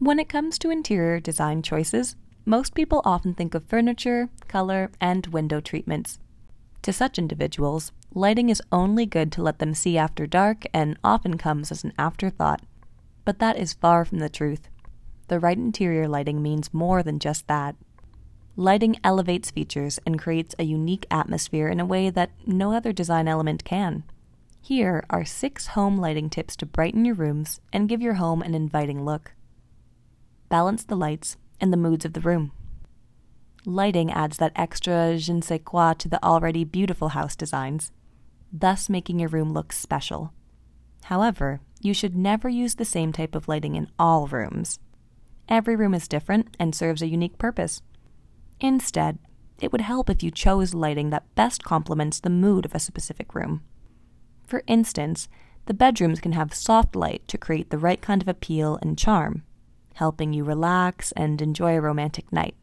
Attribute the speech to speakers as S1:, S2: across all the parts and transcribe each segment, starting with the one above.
S1: When it comes to interior design choices, most people often think of furniture, color, and window treatments. To such individuals, lighting is only good to let them see after dark and often comes as an afterthought. But that is far from the truth. The right interior lighting means more than just that. Lighting elevates features and creates a unique atmosphere in a way that no other design element can. Here are 6 home lighting tips to brighten your rooms and give your home an inviting look. Balance the lights and the moods of the room. Lighting adds that extra je ne sais quoi to the already beautiful house designs, thus making your room look special. However, you should never use the same type of lighting in all rooms. Every room is different and serves a unique purpose. Instead, it would help if you chose lighting that best complements the mood of a specific room. For instance, the bedrooms can have soft light to create the right kind of appeal and charm, helping you relax and enjoy a romantic night.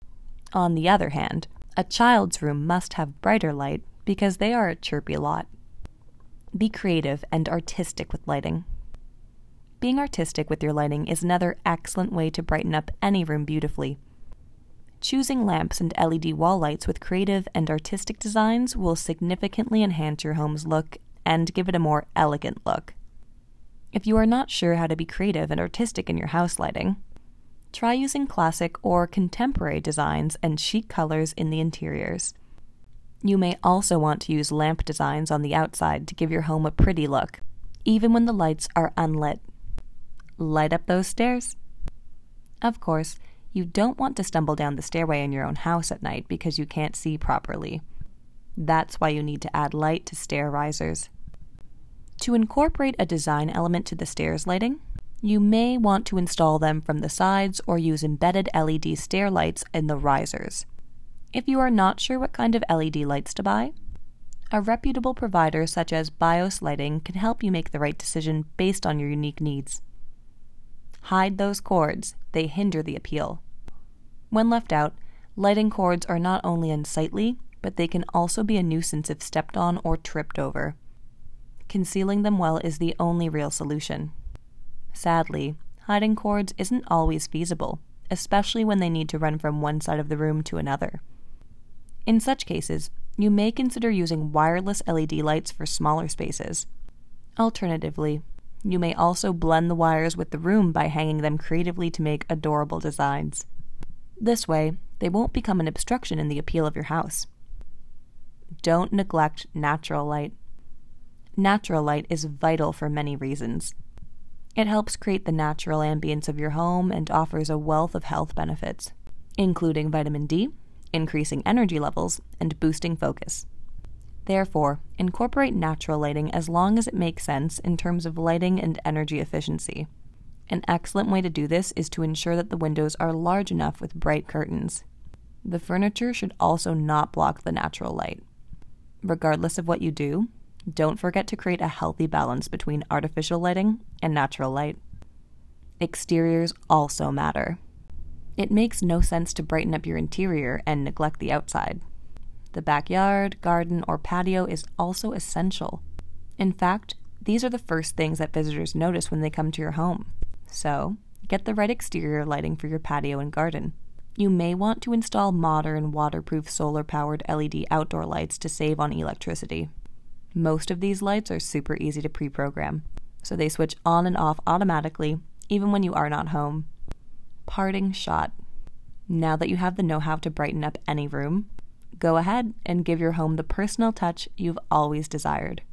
S1: On the other hand, a child's room must have brighter light because they are a chirpy lot. Be creative and artistic with lighting. Being artistic with your lighting is another excellent way to brighten up any room beautifully. Choosing lamps and LED wall lights with creative and artistic designs will significantly enhance your home's look and give it a more elegant look. If you are not sure how to be creative and artistic in your house lighting, try using classic or contemporary designs and chic colors in the interiors. You may also want to use lamp designs on the outside to give your home a pretty look, even when the lights are unlit. Light up those stairs. Of course, you don't want to stumble down the stairway in your own house at night because you can't see properly. That's why you need to add light to stair risers. To incorporate a design element to the stairs lighting, you may want to install them from the sides or use embedded LED stair lights in the risers. If you are not sure what kind of LED lights to buy, a reputable provider such as BIOS Lighting can help you make the right decision based on your unique needs. Hide those cords, they hinder the appeal. When left out, lighting cords are not only unsightly, but they can also be a nuisance if stepped on or tripped over. Concealing them well is the only real solution. Sadly, hiding cords isn't always feasible, especially when they need to run from one side of the room to another. In such cases, you may consider using wireless LED lights for smaller spaces. Alternatively, you may also blend the wires with the room by hanging them creatively to make adorable designs. This way, they won't become an obstruction in the appeal of your house. Don't neglect natural light. Natural light is vital for many reasons. It helps create the natural ambience of your home and offers a wealth of health benefits, including vitamin D, increasing energy levels, and boosting focus. Therefore, incorporate natural lighting as long as it makes sense in terms of lighting and energy efficiency. An excellent way to do this is to ensure that the windows are large enough with bright curtains. The furniture should also not block the natural light. Regardless of what you do, don't forget to create a healthy balance between artificial lighting and natural light. Exteriors also matter. It makes no sense to brighten up your interior and neglect the outside. The backyard, garden, or patio is also essential. In fact, these are the first things that visitors notice when they come to your home. So, get the right exterior lighting for your patio and garden. You may want to install modern, waterproof, solar-powered LED outdoor lights to save on electricity. Most of these lights are super easy to pre-program, so they switch on and off automatically, even when you are not home. Parting shot. Now that you have the know-how to brighten up any room, go ahead and give your home the personal touch you've always desired.